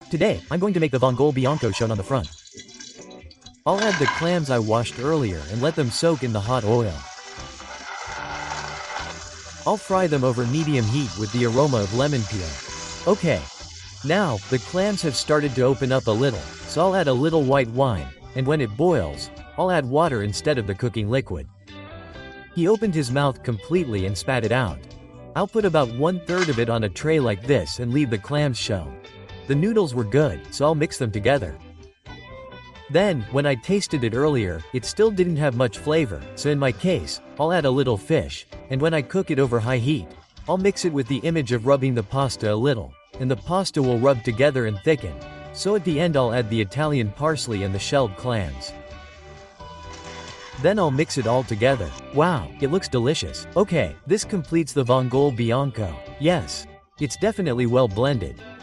Today, I'm going to make the vongole bianco shown on the front. I'll add the clams I washed earlier and let them soak in the hot oil. I'll fry them over medium heat with the aroma of lemon peel. Okay. Now, the clams have started to open up a little, so I'll add a little white wine, and when it boils, I'll add water instead of the cooking liquid. He opened his mouth completely and spat it out. I'll put about 1/3 of it on a tray like this and leave the clams show. The noodles were good, so I'll mix them together. Then, when I tasted it earlier, it still didn't have much flavor, so in my case, I'll add a little fish, and when I cook it over high heat, I'll mix it with the image of rubbing the pasta a little, and the pasta will rub together and thicken, so at the end I'll add the Italian parsley and the shelled clams. Then I'll mix it all together. Wow, it looks delicious. Okay, this completes the vongole bianco. Yes, it's definitely well blended.